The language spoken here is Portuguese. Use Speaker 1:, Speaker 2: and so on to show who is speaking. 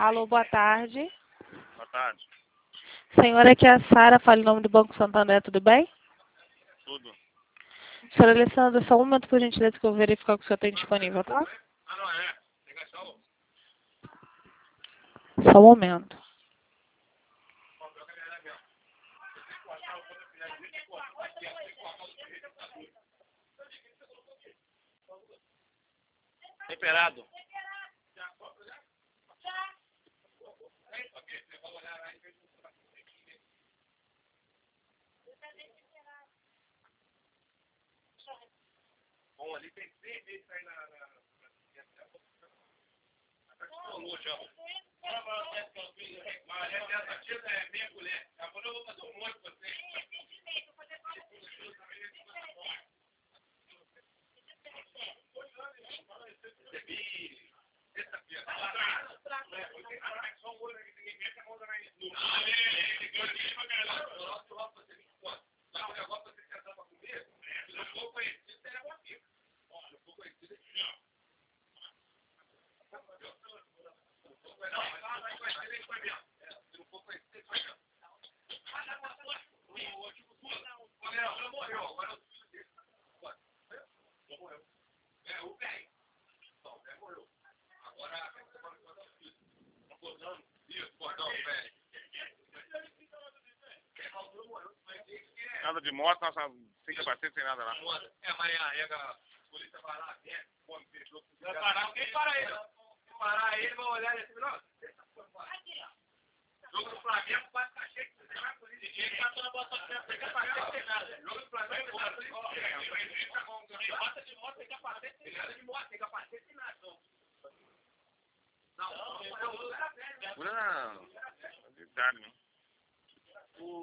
Speaker 1: Alô, boa tarde.
Speaker 2: Boa tarde.
Speaker 1: Senhora, aqui é a Sara, fala em nome do Banco Santander, tudo bem?
Speaker 2: Tudo.
Speaker 1: Senhora Alessandra, só um momento por gentileza que eu vou verificar que o senhor tem disponível, tá?
Speaker 2: Ah, não é? Ligação.
Speaker 1: Só um momento.
Speaker 2: Temperado. Bom, ali tem 6 meses aí na mas essa tia é meia colher. Agora eu vou fazer um monte pra você. Recebi sexta-feira. Só um olho aqui, ninguém mete a mão na minha. Não, o negócio você sentar pra comer, se não for conhecido, você é uma pica. Se não for conhecido, é não. Se não for conhecido, ele vai mesmo. Já morreu, agora eu preciso dele. Já morreu. É, o velho. Não, o velho morreu. Agora, você vai mandar o filho. Tá botando? Isso, cordão, velho. Nada de moto, sem capacete, sem nada lá. É, mas a polícia vai lá, come, fechou. Vai parar, quem para ele? Se parar ele, vai olhar e assim, não, jogo do Flamengo vai ficar cheio, você vai por isso. Ninguém tá toda bota sem capacete, sem nada. Jogo do Flamengo vai por isso. Bota de moto, sem capacete, sem nada. De moto, sem capacete, sem nada. Não, não, não. Não, não.